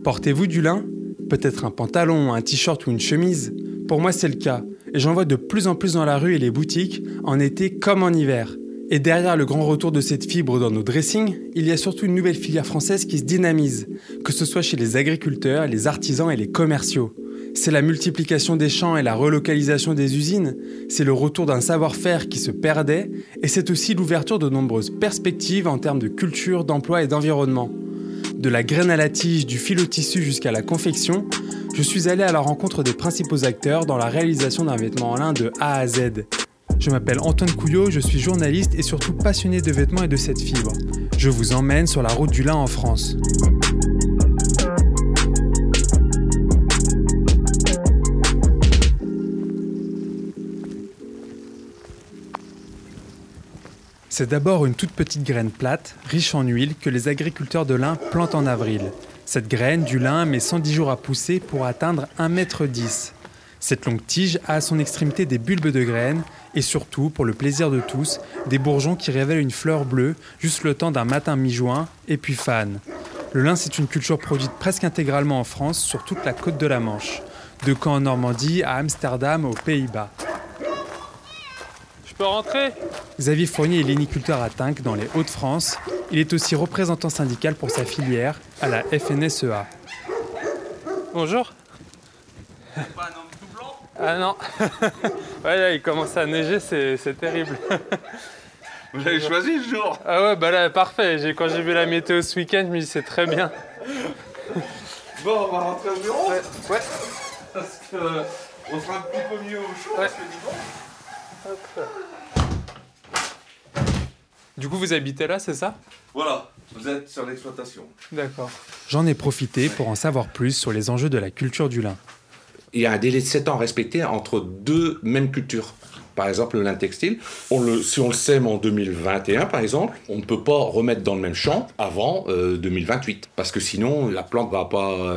Portez-vous du lin ? Peut-être un pantalon, un t-shirt ou une chemise ? Pour moi, c'est le cas. Et j'en vois de plus en plus dans la rue et les boutiques, en été comme en hiver. Et derrière le grand retour de cette fibre dans nos dressings, il y a surtout une nouvelle filière française qui se dynamise, que ce soit chez les agriculteurs, les artisans et les commerciaux. C'est la multiplication des champs et la relocalisation des usines, c'est le retour d'un savoir-faire qui se perdait, et c'est aussi l'ouverture de nombreuses perspectives en termes de culture, d'emploi et d'environnement. De la graine à la tige, du fil au tissu jusqu'à la confection, je suis allé à la rencontre des principaux acteurs dans la réalisation d'un vêtement en lin de A à Z. Je m'appelle Antoine Couillot, je suis journaliste et surtout passionné de vêtements et de cette fibre. Je vous emmène sur la route du lin en France. C'est d'abord une toute petite graine plate, riche en huile, que les agriculteurs de lin plantent en avril. Cette graine du lin met 110 jours à pousser pour atteindre 1,10 m. Cette longue tige a à son extrémité des bulbes de graines et surtout, pour le plaisir de tous, des bourgeons qui révèlent une fleur bleue juste le temps d'un matin mi-juin et puis fan. Le lin, c'est une culture produite presque intégralement en France sur toute la côte de la Manche, de Caen en Normandie à Amsterdam aux Pays-Bas. Je peux rentrer ? Xavier Fournier est léniculteur à Tinques dans les Hauts-de-France. Il est aussi représentant syndical pour sa filière à la FNSEA. Bonjour. Pas un homme tout blanc ? Ah non. Ouais, là, il commence à neiger, c'est terrible. Vous avez choisi le jour ? Ah ouais, bah là, parfait. Quand j'ai vu la météo ce week-end, je me dis c'est très bien. Bon, on va rentrer au bureau ? Ouais. Parce que on sera un petit peu mieux au chaud, Ouais. parce que dis donc. Du coup, vous habitez là, c'est ça ? Voilà, vous êtes sur l'exploitation. D'accord. J'en ai profité pour en savoir plus sur les enjeux de la culture du lin. Il y a un délai de 7 ans respecté entre deux mêmes cultures. Par exemple, le lin textile, si on le sème en 2021, par exemple, on ne peut pas remettre dans le même champ avant 2028. Parce que sinon, la plante va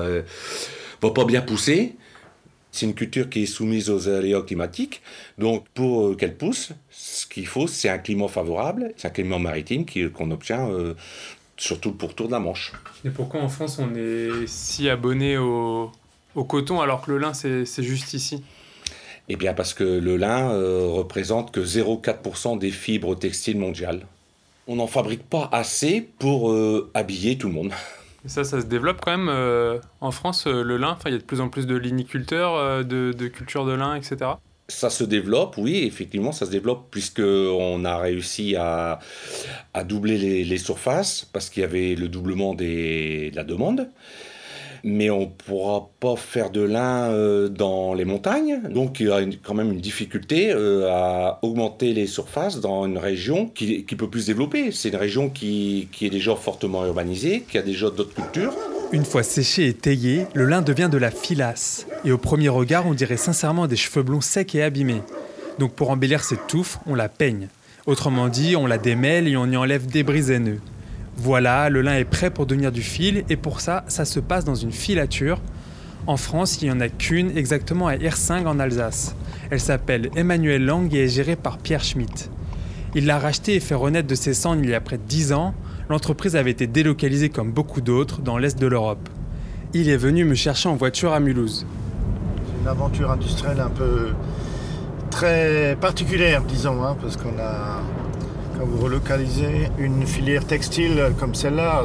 pas bien pousser. C'est une culture qui est soumise aux aléas climatiques. Donc, pour qu'elle pousse, ce qu'il faut, c'est un climat favorable. C'est un climat maritime qu'on obtient sur tout le pourtour de la Manche. Et pourquoi en France, on est si abonné au coton alors que le lin, c'est juste ici ? Eh bien, parce que le lin représente que 0,4% des fibres textiles mondiales. On n'en fabrique pas assez pour habiller tout le monde. Et ça se développe quand même en France, le lin. Enfin, il y a de plus en plus de liniculteurs, de culture de lin, etc. Ça se développe, oui, effectivement, ça se développe puisqu'on a réussi à doubler les surfaces parce qu'il y avait le doublement de la demande. Mais on ne pourra pas faire de lin dans les montagnes. Donc, il y a quand même une difficulté à augmenter les surfaces dans une région qui peut plus se développer. C'est une région qui est déjà fortement urbanisée, qui a déjà d'autres cultures. Une fois séché et taillé, le lin devient de la filasse. Et au premier regard, on dirait sincèrement des cheveux blonds secs et abîmés. Donc pour embellir cette touffe, on la peigne. Autrement dit, on la démêle et on y enlève débris haineux. Voilà, le lin est prêt pour devenir du fil et pour ça, ça se passe dans une filature. En France, il n'y en a qu'une, exactement à Hirsingue en Alsace. Elle s'appelle Emmanuel Lang et est gérée par Pierre Schmitt. Il l'a rachetée et fait renaître de ses cendres il y a près de 10 ans. L'entreprise avait été délocalisée comme beaucoup d'autres dans l'est de l'Europe. Il est venu me chercher en voiture à Mulhouse. C'est une aventure industrielle un peu très particulière, disons, parce qu'on a... Quand vous relocalisez une filière textile comme celle-là,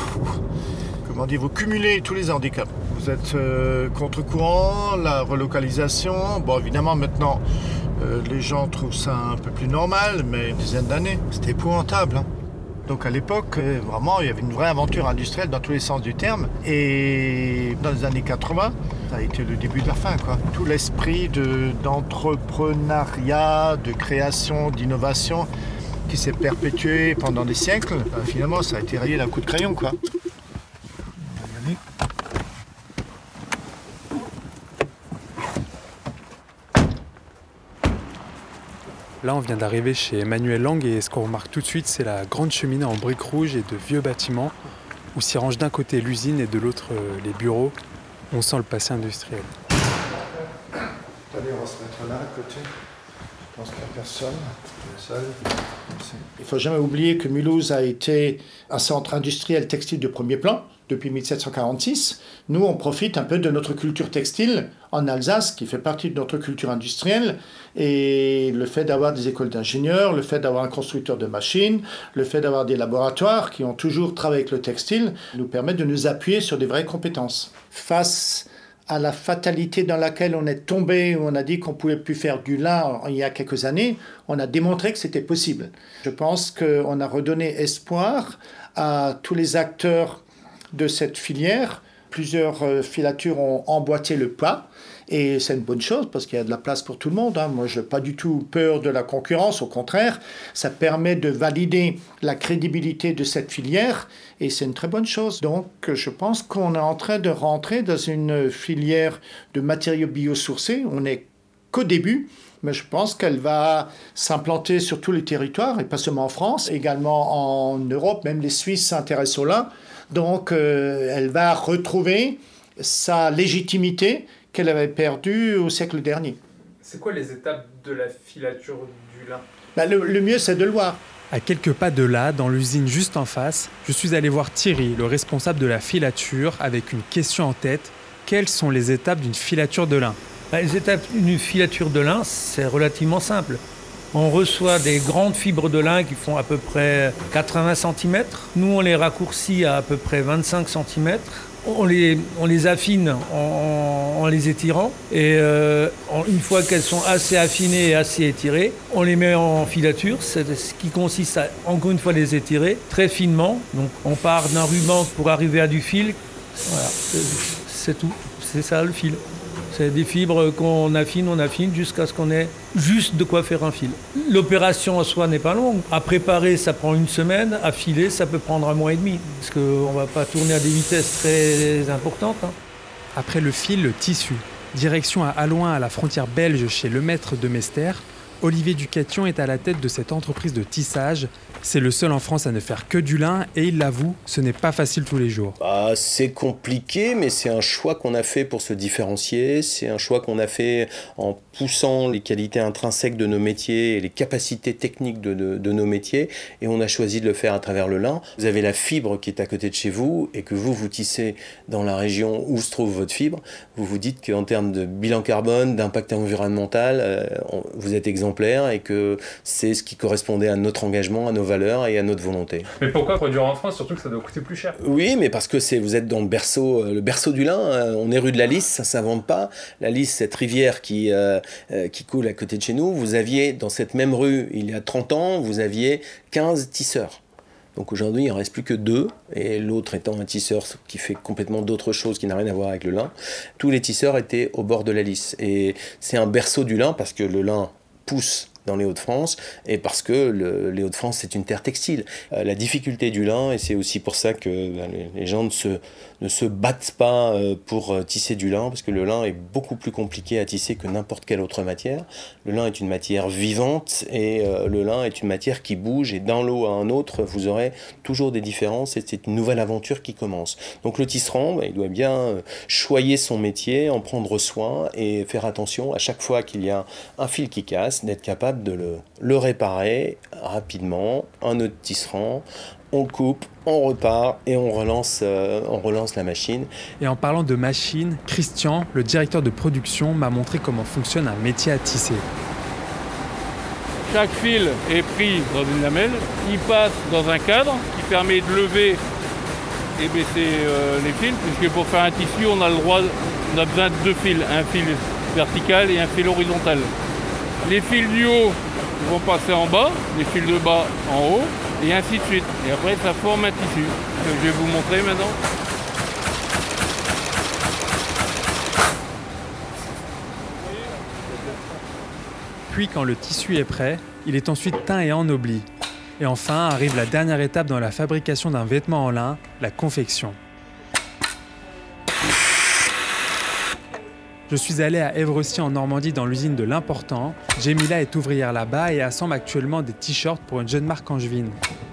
vous cumulez tous les handicaps. Vous êtes contre-courant, la relocalisation. Bon, évidemment, maintenant, les gens trouvent ça un peu plus normal, mais une dizaine d'années, c'était épouvantable. Donc à l'époque, vraiment, il y avait une vraie aventure industrielle dans tous les sens du terme. Et dans les années 80, ça a été le début de la fin, quoi. Tout l'esprit d'entrepreneuriat, de création, d'innovation, qui s'est perpétué pendant des siècles, finalement ça a été rayé d'un coup de crayon, quoi. Là, on vient d'arriver chez Emmanuel Lang et ce qu'on remarque tout de suite, c'est la grande cheminée en briques rouges et de vieux bâtiments où s'y rangent d'un côté l'usine et de l'autre les bureaux. On sent le passé industriel. Allez, on va se mettre là à côté. Je pense qu'il n'y a personne. Il ne faut jamais oublier que Mulhouse a été un centre industriel textile de premier plan depuis 1746. Nous, on profite un peu de notre culture textile en Alsace, qui fait partie de notre culture industrielle. Et le fait d'avoir des écoles d'ingénieurs, le fait d'avoir un constructeur de machines, le fait d'avoir des laboratoires qui ont toujours travaillé avec le textile, nous permet de nous appuyer sur des vraies compétences. Face à la fatalité dans laquelle on est tombé, où on a dit qu'on ne pouvait plus faire du lin il y a quelques années, on a démontré que c'était possible. Je pense qu'on a redonné espoir à tous les acteurs de cette filière. Plusieurs filatures ont emboîté le pas et c'est une bonne chose parce qu'il y a de la place pour tout le monde. Moi, je n'ai pas du tout peur de la concurrence, au contraire, ça permet de valider la crédibilité de cette filière et c'est une très bonne chose. Donc, je pense qu'on est en train de rentrer dans une filière de matériaux biosourcés. On n'est qu'au début, mais je pense qu'elle va s'implanter sur tous les territoires et pas seulement en France, également en Europe. Même les Suisses s'intéressent au lin. Donc, elle va retrouver sa légitimité qu'elle avait perdue au siècle dernier. C'est quoi les étapes de la filature du lin ? Le mieux, c'est de le voir. À quelques pas de là, dans l'usine juste en face, je suis allé voir Thierry, le responsable de la filature, avec une question en tête. Quelles sont les étapes d'une filature de lin ? Les étapes d'une filature de lin, c'est relativement simple. On reçoit des grandes fibres de lin qui font à peu près 80 cm. Nous, on les raccourcit à peu près 25 cm. On les affine en les étirant. Et une fois qu'elles sont assez affinées et assez étirées, on les met en filature. C'est ce qui consiste à, encore une fois, les étirer très finement. Donc, on part d'un ruban pour arriver à du fil. Voilà, c'est tout. C'est ça, le fil. C'est des fibres qu'on affine jusqu'à ce qu'on ait juste de quoi faire un fil. L'opération en soi n'est pas longue. À préparer, ça prend 1 semaine. À filer, ça peut prendre 1 mois et demi. Parce qu'on ne va pas tourner à des vitesses très importantes. Après le fil, le tissu. Direction à Allouin, à la frontière belge, chez Lemaître de Mester. Olivier Ducatillon est à la tête de cette entreprise de tissage. C'est le seul en France à ne faire que du lin et il l'avoue, ce n'est pas facile tous les jours. C'est compliqué, mais c'est un choix qu'on a fait pour se différencier. C'est un choix qu'on a fait en poussant les qualités intrinsèques de nos métiers et les capacités techniques de nos métiers. Et on a choisi de le faire à travers le lin. Vous avez la fibre qui est à côté de chez vous et que vous tissez dans la région où se trouve votre fibre. Vous vous dites qu'en termes de bilan carbone, d'impact environnemental, vous êtes exemplaire et que c'est ce qui correspondait à notre engagement, à nos valeurs et à notre volonté. Mais pourquoi produire en France, surtout que ça doit coûter plus cher ? Oui, mais parce que vous êtes dans le berceau du lin. On est rue de la Lys, ça ne s'invente pas. La Lys, cette rivière qui coule à côté de chez nous. Vous aviez, dans cette même rue, il y a 30 ans, vous aviez 15 tisseurs. Donc aujourd'hui, il n'en reste plus que 2, et l'autre étant un tisseur qui fait complètement d'autres choses qui n'a rien à voir avec le lin. Tous les tisseurs étaient au bord de la Lys. Et c'est un berceau du lin parce que le lin pousse dans les Hauts-de-France, et parce que les Hauts-de-France, c'est une terre textile. La difficulté du lin, et c'est aussi pour ça que les gens ne se battent pas pour tisser du lin, parce que le lin est beaucoup plus compliqué à tisser que n'importe quelle autre matière. Le lin est une matière vivante, et le lin est une matière qui bouge, et d'un lot à un autre, vous aurez toujours des différences, et c'est une nouvelle aventure qui commence. Donc le tisserand, il doit bien choyer son métier, en prendre soin, et faire attention à chaque fois qu'il y a un fil qui casse, d'être capable de le réparer rapidement, un autre tisserand, on coupe, on repart et on relance la machine. Et en parlant de machine, Christian, le directeur de production, m'a montré comment fonctionne un métier à tisser. Chaque fil est pris dans une lamelle, il passe dans un cadre qui permet de lever et baisser les fils, puisque pour faire un tissu, on a besoin de 2 fils, un fil vertical et un fil horizontal. Les fils du haut vont passer en bas, les fils de bas en haut, et ainsi de suite. Et après, ça forme un tissu, que je vais vous montrer maintenant. Puis, quand le tissu est prêt, il est ensuite teint et ennobli. Et enfin, arrive la dernière étape dans la fabrication d'un vêtement en lin, la confection. Je suis allé à Évrecy en Normandie dans l'usine de l'Important. Jemila est ouvrière là-bas et assemble actuellement des t-shirts pour une jeune marque angevine.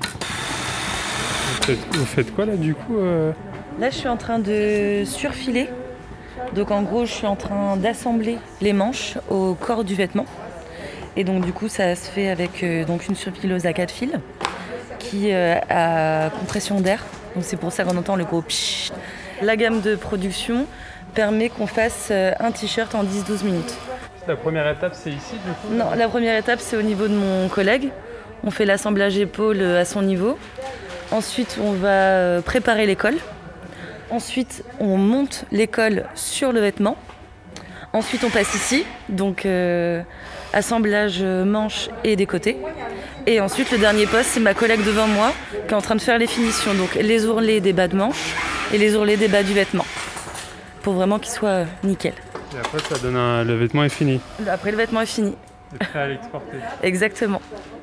Vous faites quoi là du coup Là je suis en train de surfiler. Donc en gros je suis en train d'assembler les manches au corps du vêtement. Et donc du coup ça se fait avec donc une surfileuse à 4 fils qui a compression d'air Donc c'est pour ça qu'on entend le gros pshhh. La gamme de production permet qu'on fasse un t-shirt en 10-12 minutes. La première étape, c'est ici du coup? Non, la première étape, c'est au niveau de mon collègue. On fait l'assemblage épaule à son niveau. Ensuite, on va préparer les cols. Ensuite, on monte les cols sur le vêtement. Ensuite, on passe ici, donc assemblage manches et des côtés. Et ensuite, le dernier poste, c'est ma collègue devant moi qui est en train de faire les finitions. Donc les ourlets des bas de manches et les ourlets des bas du vêtement. Pour vraiment qu'il soit nickel. Et après, ça donne le vêtement est fini. Après, le vêtement est fini. C'est prêt à l'exporter. Exactement.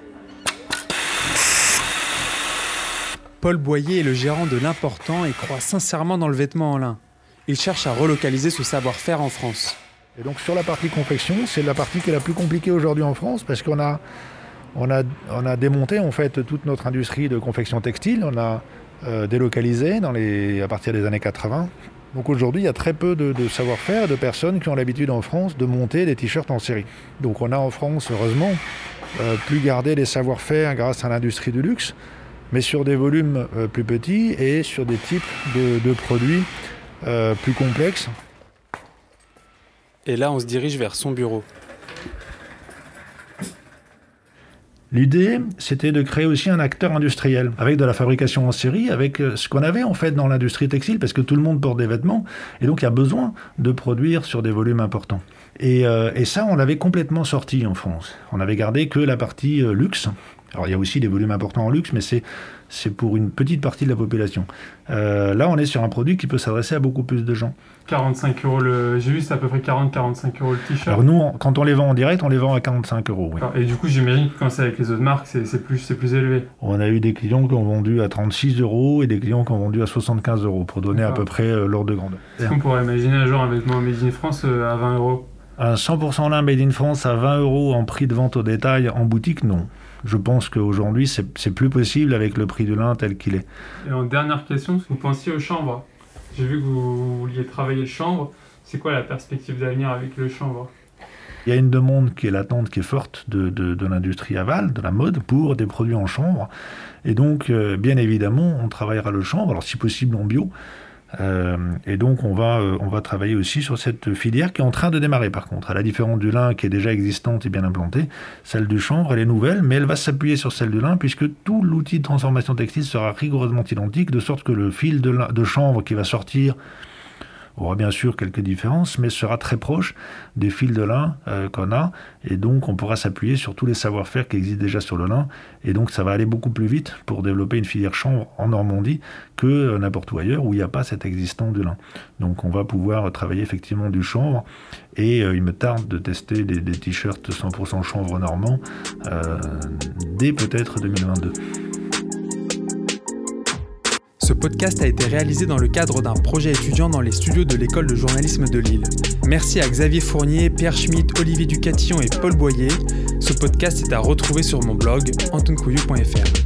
Paul Boyer est le gérant de l'Important et croit sincèrement dans le vêtement en lin. Il cherche à relocaliser ce savoir-faire en France. Et donc sur la partie confection, c'est la partie qui est la plus compliquée aujourd'hui en France parce qu'on a démonté en fait toute notre industrie de confection textile. On a délocalisé à partir des années 80. Donc aujourd'hui, il y a très peu de savoir-faire et de personnes qui ont l'habitude en France de monter des t-shirts en série. Donc on a en France, heureusement, pu garder les savoir-faire grâce à l'industrie du luxe, mais sur des volumes plus petits et sur des types de produits plus complexes. Et là, on se dirige vers son bureau. L'idée, c'était de créer aussi un acteur industriel, avec de la fabrication en série, avec ce qu'on avait en fait dans l'industrie textile, parce que tout le monde porte des vêtements, et donc il y a besoin de produire sur des volumes importants. Et ça, on l'avait complètement sorti en France. On avait gardé que la partie luxe. Alors il y a aussi des volumes importants en luxe, mais c'est pour une petite partie de la population. Là, on est sur un produit qui peut s'adresser à beaucoup plus de gens. 45 €, j'ai vu c'est à peu près 40-45 € le t-shirt. Alors nous, quand on les vend en direct, on les vend à 45 €. Oui. Et du coup, j'imagine que quand c'est avec les autres marques, c'est plus élevé. On a eu des clients qui ont vendu à 36 € et des clients qui ont vendu à 75 € pour donner à peu près l'ordre de grandeur. Est-ce qu'on pourrait imaginer un jour un vêtement Made in France à 20 €? Un 100% lin Made in France à 20 € en prix de vente au détail en boutique, non. Je pense qu'aujourd'hui, c'est plus possible avec le prix du lin tel qu'il est. Et en dernière question, vous pensiez aux chanvres. J'ai vu que vous vouliez travailler le chanvre. C'est quoi la perspective d'avenir avec le chanvre? Il y a une demande qui est latente, qui est forte de l'industrie aval, de la mode, pour des produits en chanvre. Et donc, bien évidemment, on travaillera le chanvre, alors si possible en bio. Et donc on va travailler aussi sur cette filière qui est en train de démarrer par contre. À la différence du lin qui est déjà existante et bien implantée, celle du chanvre elle est nouvelle, mais elle va s'appuyer sur celle du lin puisque tout l'outil de transformation textile sera rigoureusement identique, de sorte que le fil de chanvre qui va sortir aura bien sûr quelques différences, mais sera très proche des fils de lin qu'on a, et donc on pourra s'appuyer sur tous les savoir-faire qui existent déjà sur le lin, et donc ça va aller beaucoup plus vite pour développer une filière chanvre en Normandie que n'importe où ailleurs où il n'y a pas cet existant du lin. Donc on va pouvoir travailler effectivement du chanvre, et il me tarde de tester des t-shirts 100% chanvre normand dès peut-être 2022. Ce podcast a été réalisé dans le cadre d'un projet étudiant dans les studios de l'école de journalisme de Lille. Merci à Xavier Fournier, Pierre Schmitt, Olivier Ducatillon et Paul Boyer. Ce podcast est à retrouver sur mon blog antoncouillou.fr.